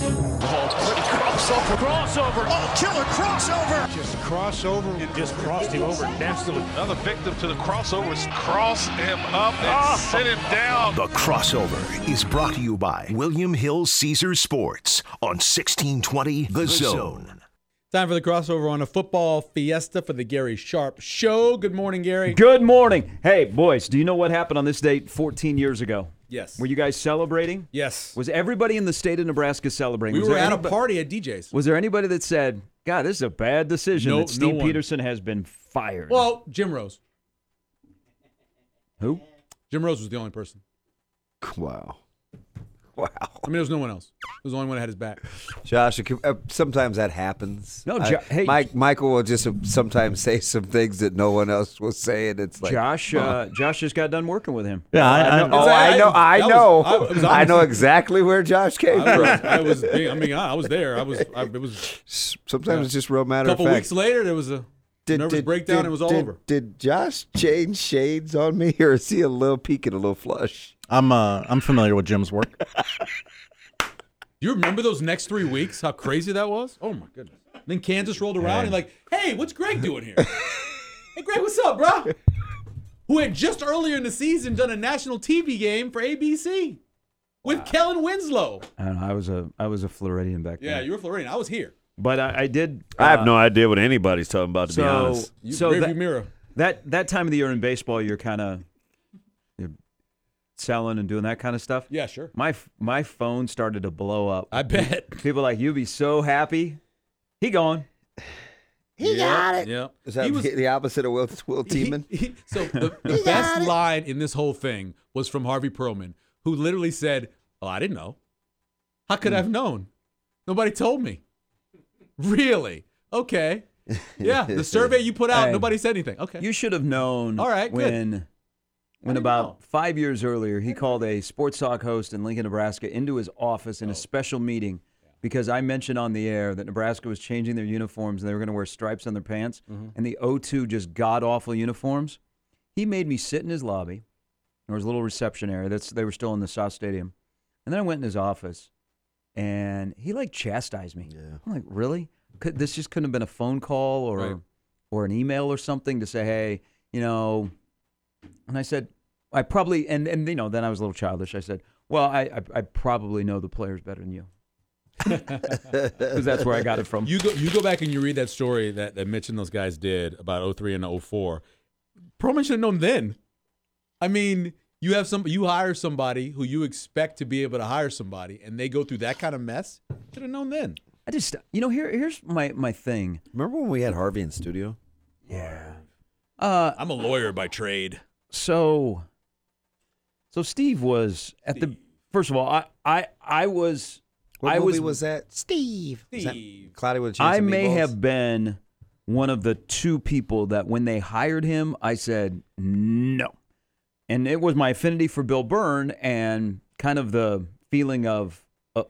Crossover. Oh, killer crossover. Just crossover. It just crossed him over nastily. Another victim to the crossovers. Cross him up and sit him down. The Crossover is brought to you by William Hill Caesars Sports on 1620 The Zone. Time for the crossover on a football fiesta for the Gary Sharp Show. Good morning, Gary. Good morning. Hey, boys, do you know what happened on this date 14 years ago? Yes. Were you guys celebrating? Yes. Was everybody in the state of Nebraska celebrating? We were at a party at DJ's. Was there anybody that said, God, this is a bad decision that Steve Peterson has been fired? Well, Jim Rose. Who? Jim Rose was the only person. Wow. I mean, there was no one else. He was the only one that had his back. Josh, sometimes that happens. No, hey. Michael will just sometimes say some things that no one else will say, and it's like Josh just got done working with him. Yeah, I know exactly where Josh came from. I was there. It was. Sometimes it's just real matter of fact. A couple weeks later, there was a nervous breakdown. It was all over. Did Josh change shades on me, or is he a little peak and a little flush? I'm familiar with Jim's work. You remember those next 3 weeks? How crazy that was? Oh my goodness! Then Kansas rolled around and like, hey, what's Greg doing here? Hey, Greg, what's up, bro? Who had just earlier in the season done a national TV game for ABC with Kellen Winslow. I don't know. I was a Floridian back then. Yeah, you were Floridian. I was here. But I did. I have no idea what anybody's talking about, to be honest. That time of the year in baseball, you're kind of selling and doing that kind of stuff. Yeah, sure. My phone started to blow up. I bet. People like, you'd be so happy. He gone. He got it. Yeah. Is that the opposite of Will Tiemann? So the best line in this whole thing was from Harvey Perlman, who literally said, "Oh, I didn't know. How could I have known? Nobody told me." Really? Okay. Yeah, the survey you put out, nobody said anything. Okay. You should have known. All right, when about 5 years earlier, he called a sports talk host in Lincoln, Nebraska, into his office in a special meeting because I mentioned on the air that Nebraska was changing their uniforms and they were going to wear stripes on their pants, and the O2 just god-awful uniforms. He made me sit in his lobby. There was a little reception area. They were still in the South Stadium. And then I went in his office, and he, chastised me. Yeah. I'm like, really? This just couldn't have been a phone call or an email or something to say, hey, And I said, I probably, and then I was a little childish. I said, well, I probably know the players better than you. Because that's where I got it from. You go back and you read that story that Mitch and those guys did about 03 and 04. Perlman should have known then. I mean, you hire somebody who you expect to be able to hire somebody, and they go through that kind of mess. Should have known then. I just, here's my thing. Remember when we had Harvey in studio? Yeah. I'm a lawyer by trade. So Steve was at the. First of all, I was. What movie was that? Steve. Cloudy with a Chance I of may Meatballs? have been one of the two people that when they hired him, I said no, and it was my affinity for Bill Byrne and kind of the feeling of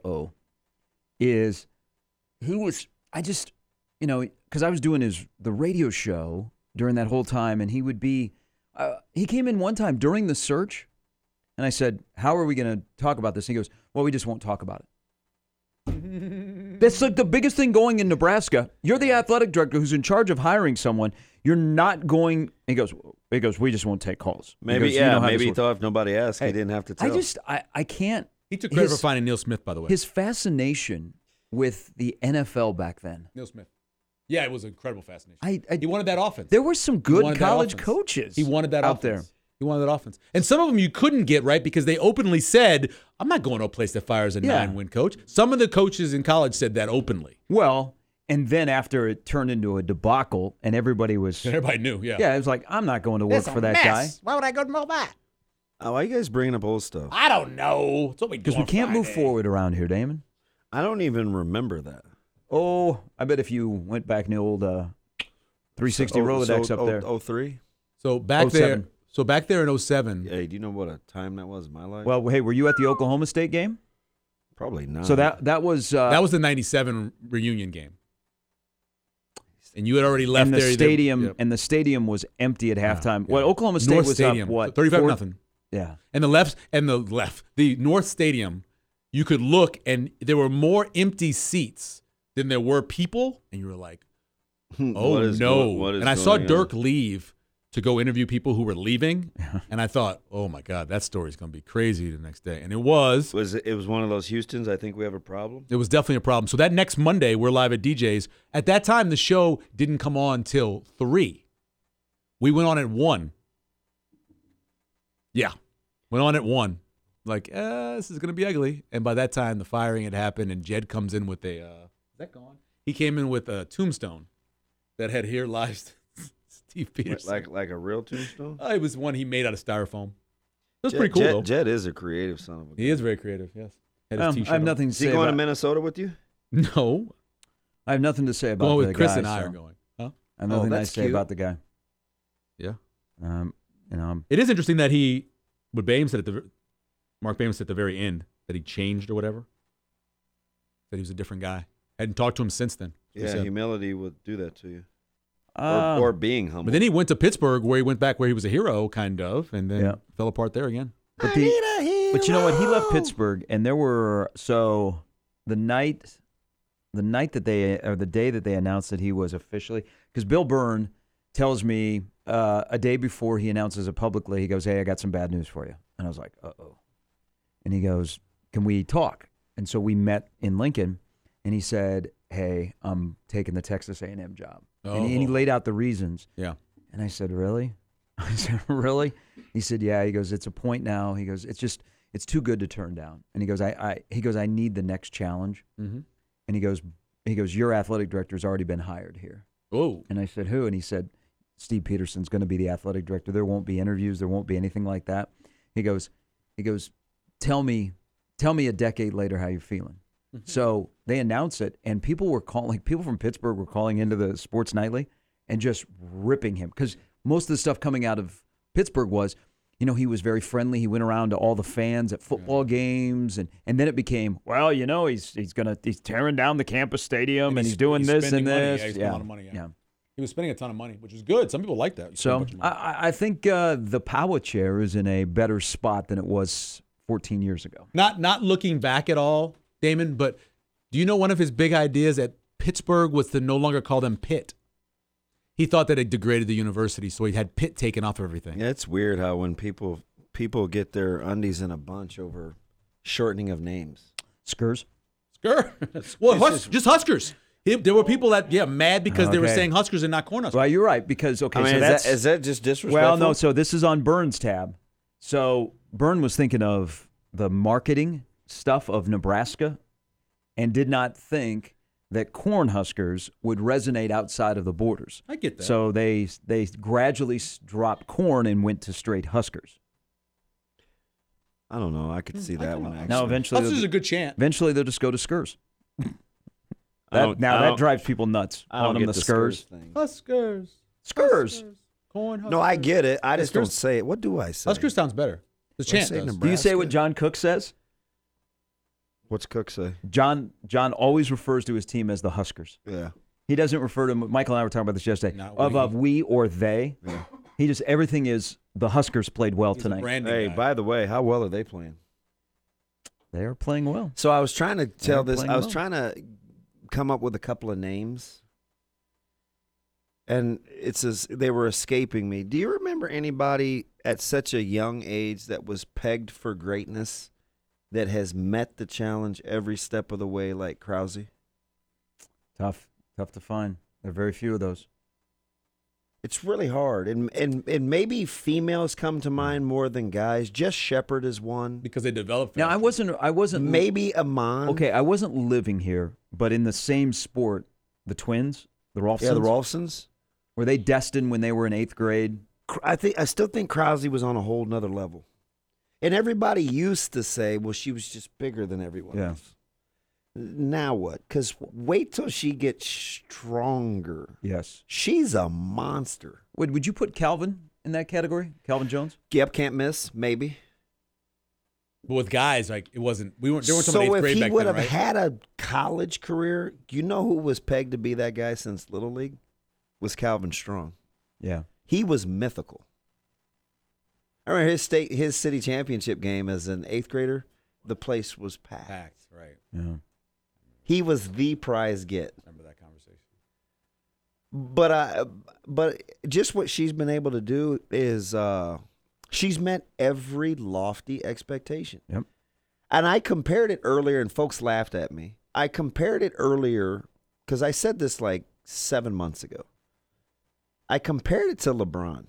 is he was. I just because I was doing the radio show during that whole time, and he would be. He came in one time during the search, and I said, how are we going to talk about this? And he goes, well, we just won't talk about it. That's like the biggest thing going in Nebraska. You're the athletic director who's in charge of hiring someone. You're not going. He goes, we just won't take calls. Maybe, maybe he thought if nobody asked, he didn't have to tell. I can't. He took credit for finding Neil Smith, by the way. His fascination with the NFL back then. Neil Smith. Yeah, it was an incredible fascination. He wanted that offense. There were some good college coaches. He wanted that out offense. there. He wanted that offense. And some of them you couldn't get, right, because they openly said, I'm not going to a place that fires a 9-win coach. Some of the coaches in college said that openly. Well, and then after it turned into a debacle and everybody knew, yeah. Yeah, it was like, I'm not going to work for that guy. Why would I go to that? Why are you guys bringing up old stuff? I don't know. It's what we do. Because we can't move forward around here, Damon. I don't even remember that. Oh, I bet if you went back in the old 360 Rolodex up there. 03? So back 07. Back there in 07. Hey, do you know what a time that was in my life? Well, hey, were you at the Oklahoma State game? Probably not. So that was the 97 reunion game. And you had already left and the there. Stadium, and the stadium was empty at halftime. Yeah. Well, Oklahoma State North was Stadium, up, what? 35-0. Yeah. And the North Stadium you could look and there were more empty seats than there were people, and you were like, oh no. And I saw Dirk leave to go interview people who were leaving, and I thought, oh my God, that story's going to be crazy the next day. And it was. It was one of those Houstons, I think we have a problem? It was definitely a problem. So that next Monday, we're live at DJ's. At that time, the show didn't come on till 3. We went on at 1. Yeah. Went on at 1. Like, this is going to be ugly. And by that time, the firing had happened, and Jed comes in with a, is that gone? He came in with a tombstone that had "Here lies Steve Peterson." Like a real tombstone? It was one he made out of styrofoam. It was pretty cool, though. Jed is a creative son of a gun. He is very creative, yes. Had his T-shirt I have nothing to Is say he going about to Minnesota with you? No. I have nothing to say about Going the with Chris guy, and I so are going. Huh? I have nothing that's to say cute. about the guy. Yeah. It is interesting that what Boehm said Mark Boehm said at the very end that he changed or whatever. That he was a different guy. Hadn't talked to him since then. Yeah, humility would do that to you. Or being humble. But then he went to Pittsburgh where he went back where he was a hero, kind of, and then fell apart there again. But you know what? He left Pittsburgh, and there were the night that the day that they announced that he was officially, because Bill Byrne tells me a day before he announces it publicly, he goes, "Hey, I got some bad news for you," and I was like, "Uh-oh," and he goes, "Can we talk?" And so we met in Lincoln, and he said, "Hey, I'm taking the Texas A&M job," and he laid out the reasons. Yeah, and I said, "Really?" I said, "Really?" He said, "Yeah." He goes, "It's a point now." He goes, "It's too good to turn down." And he goes, I need the next challenge." Mm-hmm. And he goes, "Your athletic director's already been hired here." Oh. And I said, "Who?" And he said, "Steve Peterson's going to be the athletic director. There won't be interviews. There won't be anything like that." He goes, tell me a decade later how you're feeling. Mm-hmm. So they announced it, and people from Pittsburgh were calling into the Sports Nightly and just ripping him, because most of the stuff coming out of Pittsburgh was, he was very friendly. He went around to all the fans at football games, and then it became, well, he's tearing down the campus stadium, and he's doing this and this. Yeah, he spent a lot of money. Yeah. He was spending a ton of money, which is good. Some people like that. So I think the power chair is in a better spot than it was 14 years ago. Not looking back at all, Damon, but do you know one of his big ideas at Pittsburgh was to no longer call them Pitt? He thought that it degraded the university, so he had Pitt taken off everything. Yeah, it's weird how when people get their undies in a bunch over shortening of names. Skurs? Well, just Huskers. There were people that, mad because they were saying Huskers and not Cornhuskers. Well, you're right, because, is that just disrespectful? Well, no, so this is on Byrne's tab. So Byrne was thinking of the marketing stuff of Nebraska and did not think that Cornhuskers would resonate outside of the borders. I get that. So they gradually dropped Corn and went to straight Huskers. I don't know. I could see that one, actually. Now, eventually, Huskers is a good chant. Eventually, they'll just go to Skurs. That drives people nuts. I don't get the Skurs thing. Huskers. Cornhuskers. No, I get it. I just don't say it. What do I say? Huskers sounds better. The chant does. Do you say what John Cook says? What's Cook say? John always refers to his team as the Huskers. Yeah. He doesn't refer to them. Michael and I were talking about this yesterday. Of we or they. Yeah. He just, everything is the Huskers played well tonight. Hey, by the way, how well are they playing? They are playing well. So I was trying to tell this. I was trying to come up with a couple of names, and they were escaping me. Do you remember anybody at such a young age that was pegged for greatness that has met the challenge every step of the way, like Krause? Tough to find. There are very few of those. It's really hard, and maybe females come to mind more than guys. Jess Shepard is one because they developed. Now I wasn't. Maybe Amon. Okay, I wasn't living here, but in the same sport, the twins, the Rolfsons. Yeah, the Rolfsons. Were they destined when they were in 8th grade? I still think Krause was on a whole nother level, and everybody used to say, "Well, she was just bigger than everyone else." Now what? Because wait till she gets stronger. Yes. She's a monster. Would you put Calvin in that category? Calvin Jones? Yep, can't miss, maybe. But with guys, like, it wasn't, they weren't talking so about 8th grade back then, if he would have right? had a college career, you know who was pegged to be that guy since Little League? Was Calvin Strong. Yeah. He was mythical. I remember his city championship game as an 8th grader. the place was packed. Packed, right. Yeah. He was the prize get. Remember that conversation. But just what she's been able to do is she's met every lofty expectation. Yep. And I compared it earlier, and folks laughed at me. I compared it earlier because I said this like 7 months ago. I compared it to LeBron.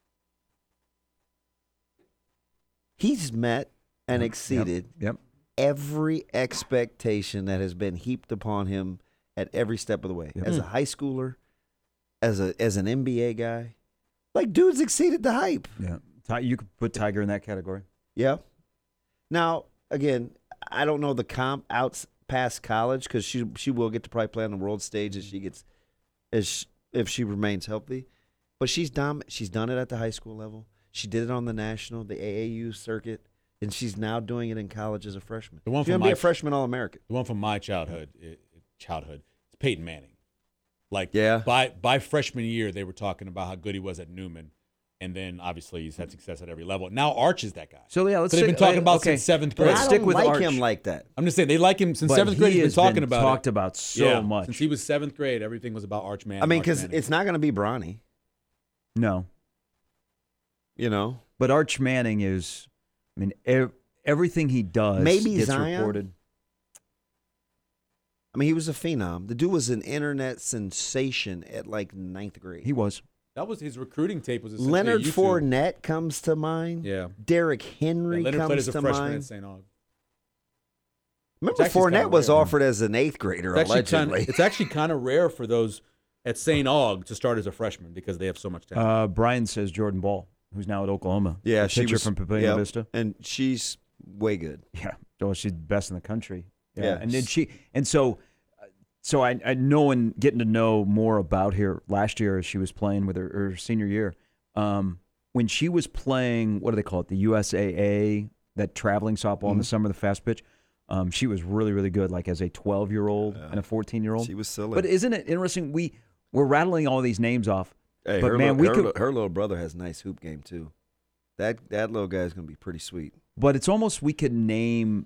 He's met and exceeded every expectation that has been heaped upon him at every step of the way. As a high schooler, as an NBA guy, like dude's exceeded the hype. Yeah, you could put Tiger in that category. Yeah. Now, again, I don't know the comp out past college because she will get to probably play on the world stage if she remains healthy. But she's done it at the high school level. She did it on the national, the AAU circuit, and she's now doing it in college as a freshman. She's going to be a freshman All-American. The one from my childhood, it's Peyton Manning. Like, yeah. by freshman year, they were talking about how good he was at Newman. And then, obviously, he's had success at every level. Now, Arch is that guy. So, yeah, they've been talking about since 7th grade. Let's stick with Arch. Him like that. I'm just saying, they like him since 7th grade. He's been talking about it. Talked about so much. Since he was 7th grade, everything was about Arch Manning. I mean, because it's not going to be Bronny. No. You know? But Arch Manning is, I mean, everything he does gets Zion? reported. I mean, he was a phenom. The dude was an internet sensation at like 9th grade. He was. That was his recruiting tape. Was Leonard Fournette comes to mind. Yeah. Derrick Henry Leonard comes played as a to freshman mind. at St. Aug. Remember, Fournette was offered as an 8th grader, allegedly. It's actually kind of rare for those at St. Aug to start as a freshman because they have so much talent. Brian says Jordan Ball, who's now at Oklahoma. Yeah, she was from Papillion Vista, and she's way good. Yeah, well, she's the best in the country. Yeah. And then so I know, and getting to know more about her last year as she was playing with her senior year, when she was playing, what do they call it, the USAA, that traveling softball in the summer, the fast pitch. She was really, really good, like as a 12-year-old and a 14-year-old. She was silly. But isn't it interesting? We're rattling all these names off. Hey, but her little brother has a nice hoop game too. That little guy is going to be pretty sweet. But it's almost we could name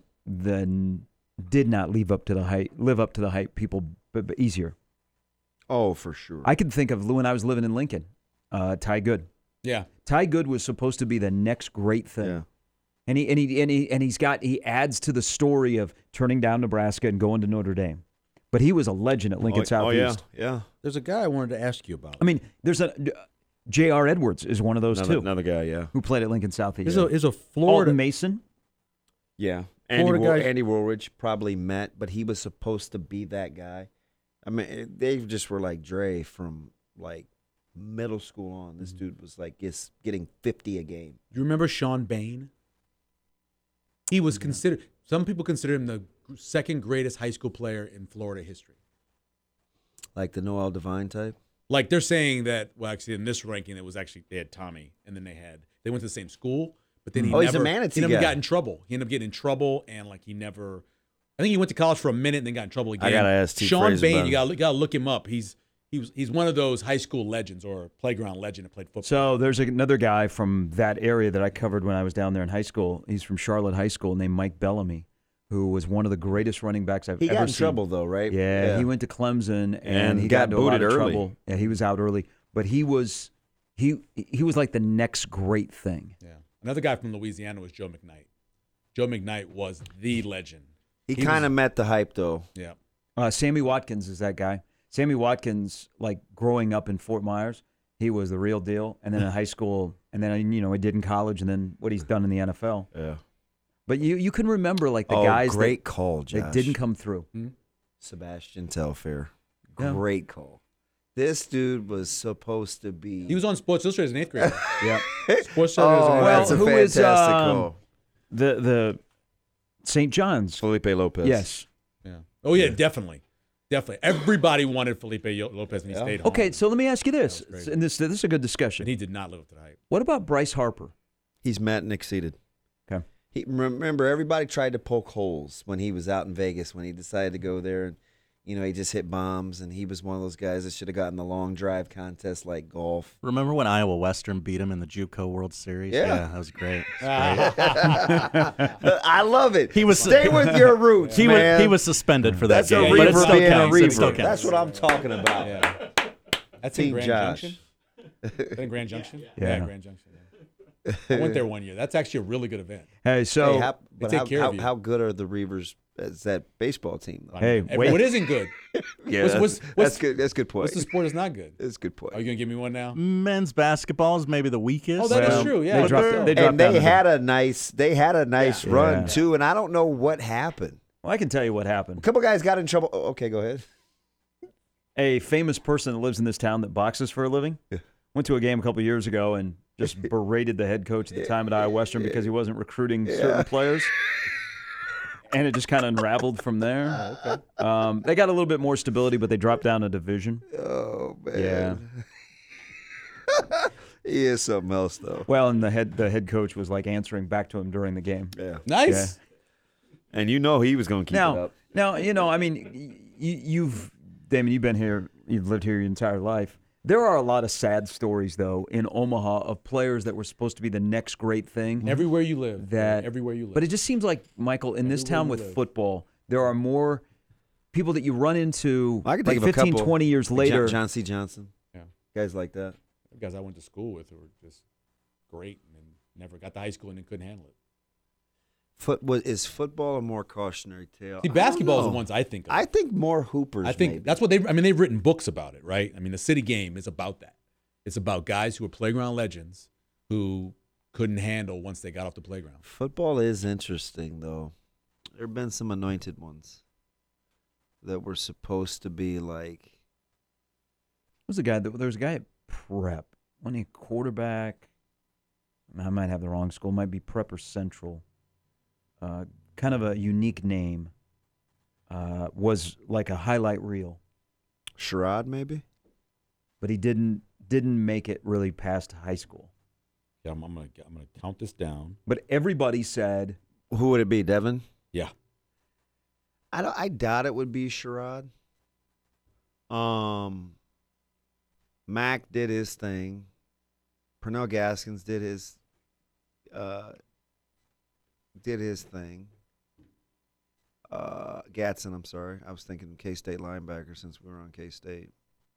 did not live up to the hype people but easier. Oh, for sure. I can think of when I was living in Lincoln, Ty Good. Yeah, Ty Good was supposed to be the next great thing. Yeah. And he adds to the story of turning down Nebraska and going to Notre Dame. But he was a legend at Lincoln Southeast. Oh, yeah. There's a guy I wanted to ask you about. I mean, there's J.R. Edwards is one of those too. Another guy, yeah. Who played at Lincoln Southeast. Is a Florida Alton Mason. Yeah. Florida Andy Woolridge probably met, but he was supposed to be that guy. I mean, they just were like Dre from like middle school on. This dude was like getting 50 a game. Do you remember Sean Bain? He was considered. Some people consider him the second greatest high school player in Florida history. Like the Noel Devine type? Like they're saying that, well, actually in this ranking, it was actually, they had Tommy, and then they went to the same school, but then he's a manatee he never guy. got in trouble. He ended up getting in trouble, and like I think he went to college for a minute and then got in trouble again. I got to ask T. Sean Fraser Bain, about you got to look him up. He's one of those high school legends or playground legend that played football. So there's another guy from that area that I covered when I was down there in high school. He's from Charlotte High School named Mike Bellamy, who was one of the greatest running backs I've ever seen. He got in trouble, though, right? Yeah, he went to Clemson, and he got into a lot of early. trouble. Yeah, he was out early. But he was like the next great thing. Yeah. Another guy from Louisiana was Joe McKnight. Joe McKnight was the legend. He kind of met the hype, though. Yeah. Sammy Watkins is that guy. Sammy Watkins, like growing up in Fort Myers, he was the real deal. And then in high school, and then he did in college, and then what he's done in the NFL. Yeah. But you can remember like the guys that didn't come through. Mm-hmm. Sebastian Telfair. Yeah. Great call. This dude was supposed to be. He was on Sports Illustrated as an 8th grader. Yeah. Sports Illustrated that's a who is, fantastic call. The St. John's. Felipe Lopez. Yes. Yeah. Oh, yeah, definitely. Definitely. Everybody wanted Felipe Lopez, and he stayed home. Okay, so let me ask you this. That was crazy. And this is a good discussion. And he did not live up to the hype. What about Bryce Harper? He's met and exceeded. Okay. Remember, everybody tried to poke holes when he was out in Vegas, when he decided to go there. And, he just hit bombs, and he was one of those guys that should have gotten the long drive contest like golf. Remember when Iowa Western beat him in the JUCO World Series? Yeah. That was great. I love it. Stay with your roots, he man. he was suspended for that That's game. a but it reaver still being a counts. It still reaver. counts. That's what I'm talking about. Yeah. That's in Team Grand Josh. Junction? Is that in Grand Junction? Yeah. Grand Junction. Yeah. I went there one year. That's actually a really good event. Hey, so Hey, They take care of you. how good are the Reavers as that baseball team? Though? Hey, What wait. isn't good? Yeah, what's that's good. That's a good point. What's the sport that's not good? That's a good point. Are you going to give me one now? Men's basketball is maybe the weakest. Oh, that is Well, true. Yeah. they dropped- But they dropped and down they to had a nice Yeah. run Yeah. too, and I don't know what happened. Well, I can tell you what happened. A couple guys got in trouble. Oh, okay, go ahead. A famous person that lives in this town that boxes for a living went to a game a couple years ago and just berated the head coach at the time at Iowa Western because he wasn't recruiting certain players. And it just kind of unraveled from there. They got a little bit more stability, but they dropped down a division. Oh man. Yeah. He is something else though. Well, and the head coach was like answering back to him during the game. Yeah. Nice. And he was going to keep it up. Now, I mean, Damon, you've been here, you've lived here your entire life. There are a lot of sad stories, though, in Omaha of players that were supposed to be the next great thing. Everywhere you live. Everywhere you live. But it just seems like, Michael, in this town with live. football, there are more people that you run into I can like think of a 15, couple. 20 years later. John C. Johnson. Yeah. Guys like that. Guys I went to school with who were just great and then never got to high school and then couldn't handle it. Is football a more cautionary tale? See, I don't basketball is the know. ones I think of. I think more hoopers. I think maybe. that's what they've written books about it, right? I mean, the city game is about that. It's about guys who are playground legends who couldn't handle once they got off the playground. Football is interesting, though. There have been some anointed ones that were supposed to be like. There was a guy at Prep, wasn't he a quarterback? I might have the wrong school. Might be Prep or Central. Kind of a unique name. Was like a highlight reel. Sherrod, maybe? But he didn't make it really past high school. Yeah, I'm gonna count this down. But everybody said, Who would it be, Devin? Yeah. I doubt it would be Sherrod. Mac did his thing. Pernell Gaskins did his thing. Gatson, I'm sorry. I was thinking K-State linebacker since we were on K-State.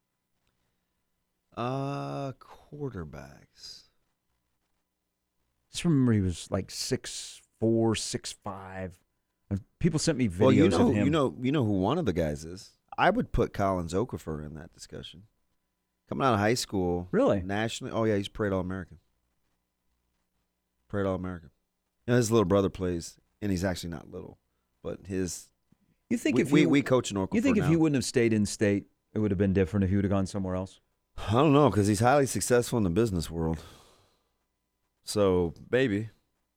Quarterbacks. just remember he was like 6'4", 6'5". People sent me videos of him. You know who one of the guys is. I would put Collins Okafor in that discussion. Coming out of high school, Really? nationally. Oh yeah, he's Parade All-American. Parade All-American. You know, his little brother plays, and he's actually not little, but his. You think we coach in Okafor. You think if now. he wouldn't have stayed in state, it would have been different if he would have gone somewhere else? I don't know, because he's highly successful in the business world. So maybe.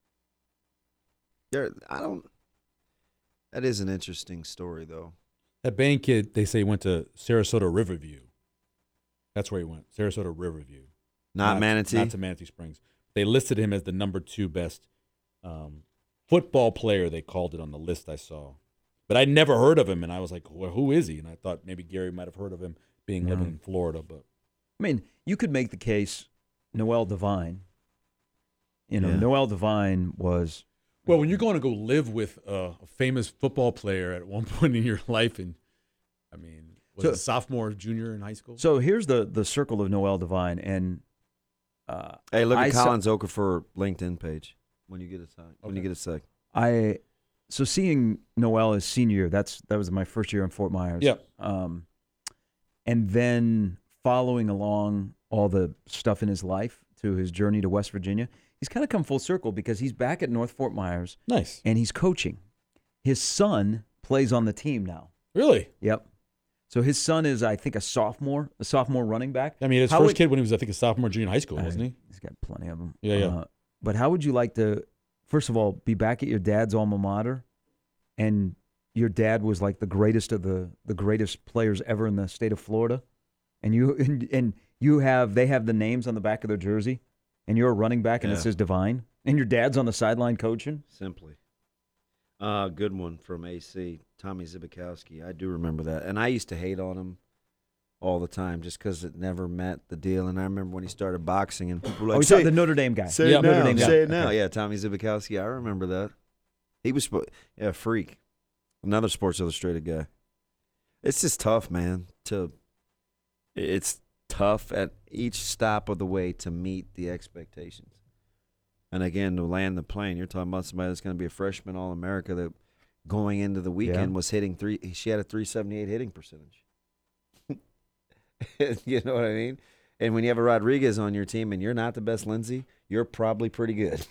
That is an interesting story, though. That Bain kid, they say, went to Sarasota Riverview. That's where he went, Sarasota Riverview. Not Manatee? Not to Manatee Springs. They listed him as the number 2 best football player, they called it on the list I saw. But I'd never heard of him, and I was like, well, who is he? And I thought maybe Gary might have heard of him living in Florida. But I mean, you could make the case Noel Devine. Noel Devine was... Well, when you're going to go live with a famous football player at one point in your life, and I mean, was it sophomore, junior in high school? So here's the circle of Noel Devine, and hey, look at Collins Okafor LinkedIn page when you get a time. When you get a sec. So seeing Noel as senior year, that was my first year in Fort Myers. Yep. And then following along all the stuff in his life to his journey to West Virginia, he's kind of come full circle because he's back at North Fort Myers. Nice. And he's coaching. His son plays on the team now. Really? Yep. So his son is, I think, a sophomore running back. I mean, his first kid when he was, I think, a sophomore, junior in high school, wasn't he? He's got plenty of them. Yeah. But how would you like to, first of all, be back at your dad's alma mater, and your dad was like the greatest of the greatest players ever in the state of Florida, and they have the names on the back of their jersey, and you're a running back, and it says Devine, and your dad's on the sideline coaching? Simply. Good one from AC, Tommy Zbikowski. I do remember that. And I used to hate on him all the time just because it never met the deal. And I remember when he started boxing and people were like, the Notre Dame guy. Say it now. Notre Dame guy. Say it now. Okay. Yeah, Tommy Zbikowski. I remember that. He was, a freak. Another Sports Illustrated guy. It's just tough, man. It's tough at each stop of the way to meet the expectations. And again, to land the plane, you're talking about somebody that's going to be a freshman All-America that going into the weekend was hitting she had a 378 hitting percentage. You know what I mean? And when you have a Rodriguez on your team and you're not the best Lindsey, you're probably pretty good.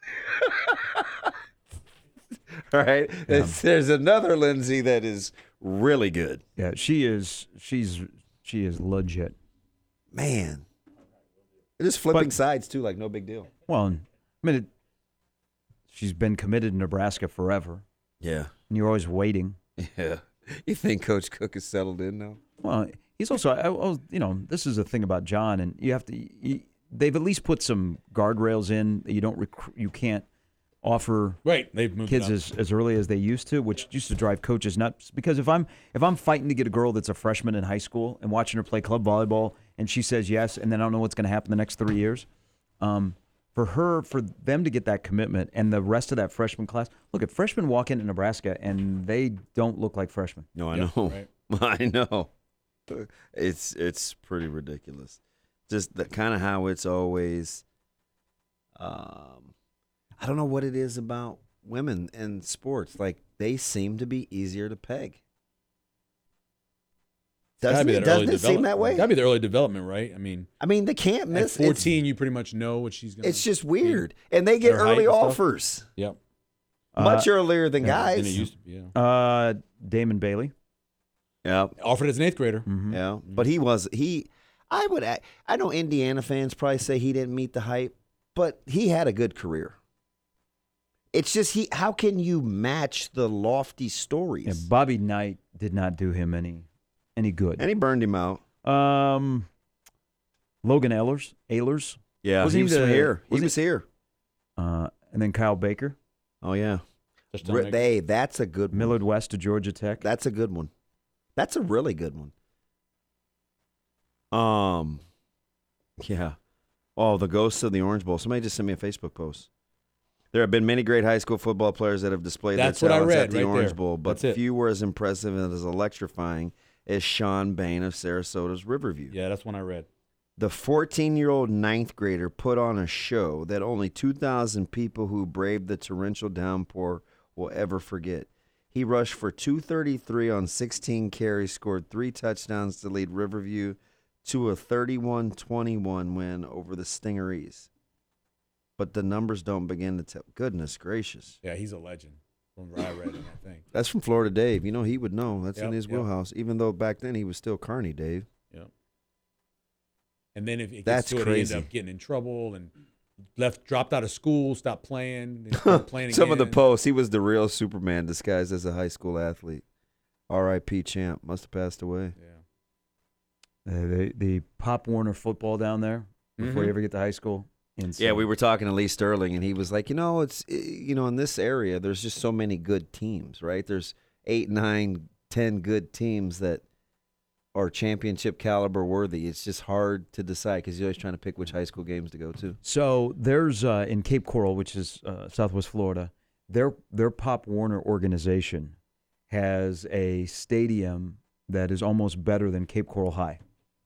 All right? Yeah. There's another Lindsey that is really good. Yeah, she is legit. Man. They're just flipping sides, too, like no big deal. Well, I mean, she's been committed to Nebraska forever. Yeah. And you're always waiting. Yeah. You think Coach Cook is settled in now? Well, he's also, this is the thing about John, and you have to. They've at least put some guardrails in that you can't offer They've moved kids as early as they used to, which used to drive coaches nuts. Because if I'm fighting to get a girl that's a freshman in high school and watching her play club volleyball, and she says yes, and then I don't know what's going to happen the next 3 years. For them to get that commitment and the rest of that freshman class, look, if freshmen walk into Nebraska and they don't look like freshmen. No, I know. Right. I know. It's pretty ridiculous. Just the kind of how it's always. I don't know what it is about women in sports. Like they seem to be easier to peg. Doesn't it seem that way? Got to be the early development, right? I mean, they can't miss. At 14, you pretty much know what she's going to. It's just weird, and they get early offers. Yep, much earlier than guys. Than it used to be. Yeah. Damon Bailey. Yeah, offered as an 8th grader. Mm-hmm. Yeah, but I know Indiana fans probably say he didn't meet the hype, but he had a good career. It's just how can you match the lofty stories? Yeah, Bobby Knight did not do him any good. And he burned him out. Logan Ehlers. Yeah, he was here. He was here. And then Kyle Baker. Oh, yeah. That's a good one. Millard West to Georgia Tech. That's a good one. That's a really good one. Yeah. Oh, the ghosts of the Orange Bowl. Somebody just sent me a Facebook post. There have been many great high school football players that have displayed their talents at the Orange Bowl, but few were as impressive and as electrifying as Sean Bain of Sarasota's Riverview. Yeah, that's one I read. The 14-year-old ninth grader put on a show that only 2,000 people who braved the torrential downpour will ever forget. He rushed for 233 on 16 carries, scored 3 touchdowns to lead Riverview to a 31-21 win over the Stingarees. But the numbers don't begin to tell. Goodness gracious. Yeah, he's a legend from what I read in that thing. That's from Florida Dave. He would know. That's in his wheelhouse, even though back then he was still Kearney Dave. Yeah. And then if it gets to it, he ended up getting in trouble and dropped out of school, stopped playing, and started playing Some again. of the posts, he was the real Superman disguised as a high school athlete. R.I.P. champ. Must have passed away. Yeah. The Pop Warner football down there before you ever get to high school. Insane. Yeah, we were talking to Lee Sterling, and he was like, it's in this area, there's just so many good teams, right? There's 8, 9, 10 good teams that are championship caliber worthy. It's just hard to decide because you're always trying to pick which high school games to go to. So there's in Cape Coral, which is Southwest Florida, their Pop Warner organization has a stadium that is almost better than Cape Coral High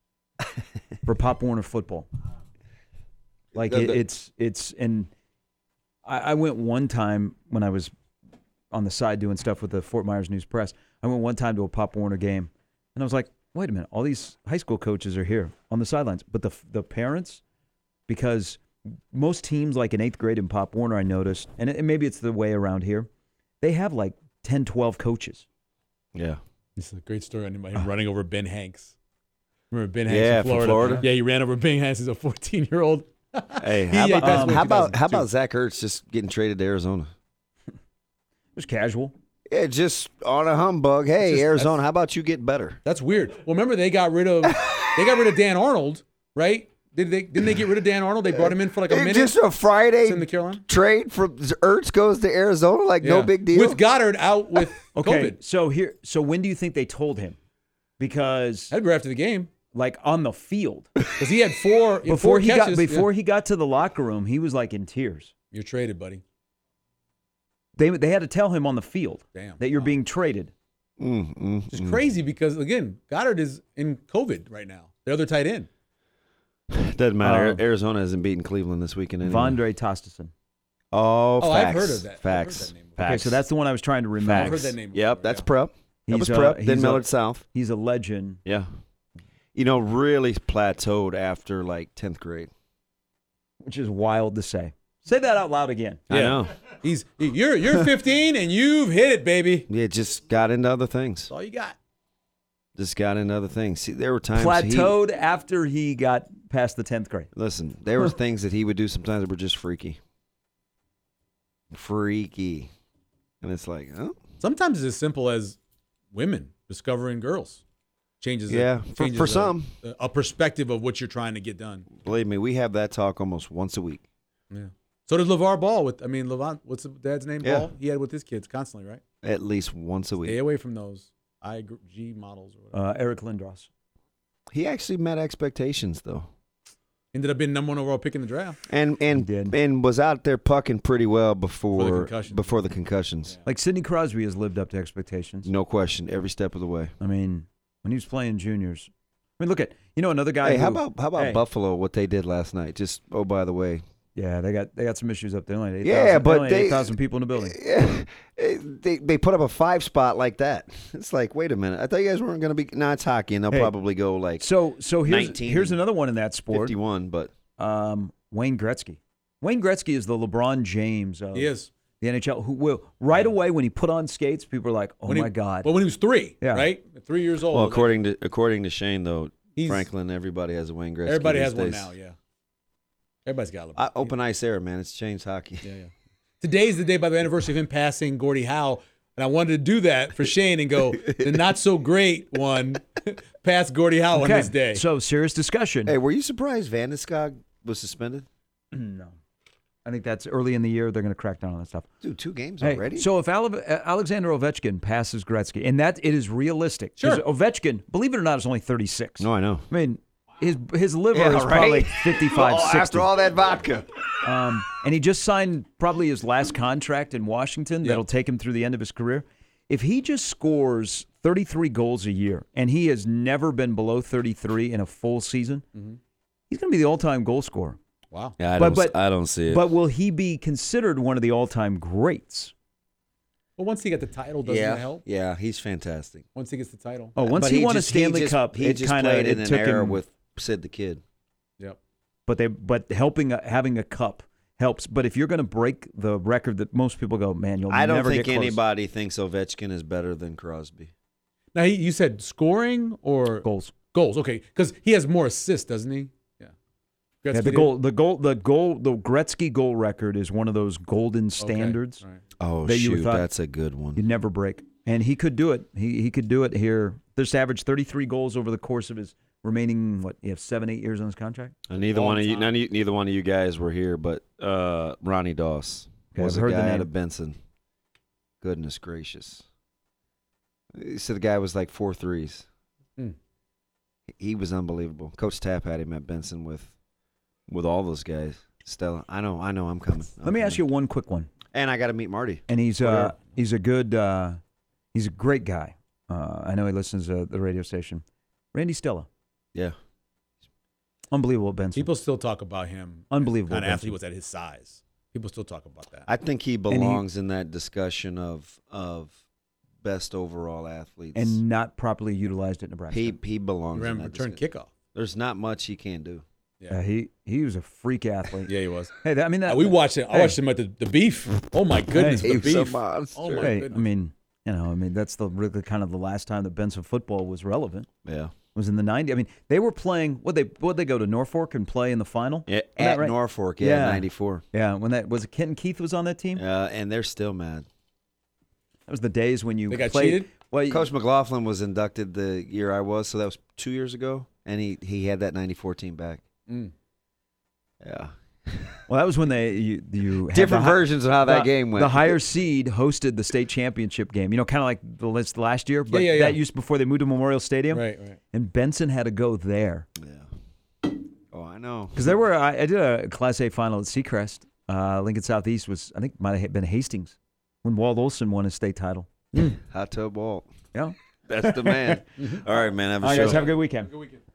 for Pop Warner football. Like it's and I went one time when I was on the side doing stuff with the Fort Myers News Press. I went one time to a Pop Warner game, and I was like, wait a minute, all these high school coaches are here on the sidelines. But the parents, because most teams like in 8th grade in Pop Warner, I noticed, and maybe it's the way around here, they have like 10, 12 coaches. Yeah. This is a great story on him running over Ben Hanks. Remember Ben Hanks in Florida? Yeah, he ran over Ben Hanks as a 14-year-old. Hey, how about Zach Ertz just getting traded to Arizona? It was casual. Yeah, just on a humbug. Hey, Arizona, how about you get better? That's weird. Well, remember they got rid of Dan Arnold, right? Didn't they get rid of Dan Arnold? They brought him in for like a minute. Just a Friday Send to Carolina? trade from Ertz goes to Arizona, like no big deal. With Goddard out with Okay, COVID. so when do you think they told him? Because That'd be after the game. like on the field. Because he had four Before he catches. he got to the locker room, he was like in tears. You're traded, buddy. They had to tell him on the field Damn. that you're being traded. It's crazy because, again, Goddard is in COVID right now. The other tight end. Doesn't matter. Arizona hasn't beaten Cleveland this weekend anyway. Vondre Tostason. Oh, facts. I've heard of that. Facts. I've heard that name before. Okay, so that's the one I was trying to remember. I've heard that name before, Yep, that's prep. That was He's, prep. he's Then a- Millard South. He's a legend. Yeah. You know, really plateaued after like 10th grade. Which is wild to say. Say that out loud again. I know. You're 15 and you've hit it, baby. Yeah, just got into other things. That's all you got. Just got into other things. See, there were times Plateaued after he got past the 10th grade. Listen, there were things that he would do sometimes that were just freaky. Freaky. And it's like, oh. Sometimes it's as simple as women discovering girls. Changes for some. a perspective of what you're trying to get done. Believe me, we have that talk almost once a week. Yeah. So does LeVar Ball Levant, what's the dad's name? Yeah. Ball? He had with his kids constantly, right? At least once a week. Stay away from those IG models or whatever. Eric Lindros. He actually met expectations, though. Ended up being number 1 overall pick in the draft. And was out there pucking pretty well before the concussions. Yeah. Like Sidney Crosby has lived up to expectations. No question, every step of the way. I mean, when he was playing juniors. I mean, look at, another guy. Hey, who, how about Buffalo? What they did last night? Just by the way. Yeah, they got some issues up there. Only 8,000 people in the building. Yeah, they put up a 5 spot like that. It's like, wait a minute. I thought you guys weren't going to be. No, it's hockey, and they'll probably go like. So here's 19, here's another one in that sport. 51, but Wayne Gretzky. Wayne Gretzky is the LeBron James of He is. the NHL. Who will right away when he put on skates, people are like, "Oh my God!" Well, when he was 3, Yeah. right? 3 years old. well, according to Shane though, He's- Franklin, everybody has a Wayne Gretzky. Everybody these has one days. now. Yeah. Everybody's got LeBron. Open ice era, man. It's changed hockey. Yeah. Today's the day by the anniversary of him passing Gordie Howe, and I wanted to do that for Shane and go the not so great one past Gordie Howe on this day. So serious discussion. Hey, were you surprised Vandeskog was suspended? No, I think that's early in the year. They're going to crack down on that stuff. Dude, 2 games Hey, already. so if Alexander Ovechkin passes Gretzky, and that it is realistic. Sure. 'Cause Ovechkin, believe it or not, is only 36. No, I know. I mean, his liver Yeah, is right? probably 55, 60. After all that vodka. And he just signed probably his last contract in Washington. That'll take him through the end of his career. If he just scores 33 goals a year, and he has never been below 33 in a full season, he's going to be the all-time goal scorer. Wow. Yeah, I don't see it. But will he be considered one of the all-time greats? Well, once he got the title, doesn't it help? Yeah, he's fantastic. Once he gets the title. Oh, once But he won a just- Stanley Cup, he it just kind of played in it an took era him. with Sid the Kid. Yep. But having a cup helps. But if you're going to break the record that most people go, man, you'll I don't never think get close. anybody thinks Ovechkin is better than Crosby. Now, you said scoring or Goals. Goals, okay, because he has more assists, doesn't he? Yeah. Yeah, Gretzky the Gretzky goal record is one of those golden standards All right. Oh, that you shoot, thought that's a good one. you never break. And he could do it. He could do it here. This averaged 33 goals over the course of his remaining, 7-8 years on his contract? And neither one of you guys were here, but Ronnie Doss Okay, was I've heard a the guy out name. of Benson. Goodness gracious. He said the guy was like 4 threes. Hmm. He was unbelievable. Coach Tapp had him at Benson with all those guys. Stella, I know, I'm coming. Let me ask you one quick one. And I got to meet Marty. And he's Whatever. a good he's a great guy. I know he listens to the radio station. Randy Stella, Yeah. unbelievable Benson. People still talk about him. Unbelievable Kind of after Benson. he was at his size. People still talk about that. I think he belongs in that discussion of best overall athletes. and not properly utilized at Nebraska. he belongs Remember, in that return discussion. kickoff. There's not much he can't do. Yeah. He was a freak athlete. Yeah, he was. Hey, We watched it. I watched him at the beef. Oh my goodness, Hey, the he was a beef. monster. Oh my Hey, goodness. I mean, that's the really kind of the last time that Benson football was relevant. Yeah. Was in the 90s. I mean, they were playing. Would they go to Norfolk and play in the final? Yeah, Isn't that at right? Norfolk, Yeah. 94. Yeah, when that was Kenton Keith was on that team. And they're still mad. That was the days when you They got played. cheated? Well, Coach McLaughlin was inducted the year I was, so that was 2 years ago, and he had that 94 team back. Yeah. Well, that was when you had Different versions of how that game went. The higher seed hosted the state championship game. You know, kind of like the list last year, but Yeah. that used before they moved to Memorial Stadium. Right. And Benson had to go there. Yeah. Oh, I know. Because there were, I did a Class A final at Seacrest. Lincoln Southeast might have been Hastings when Walt Olson won his state title. Hot tub Walt. Yeah. That's the man. All right, man. Have a All right, show. guys, have a good weekend. Good weekend.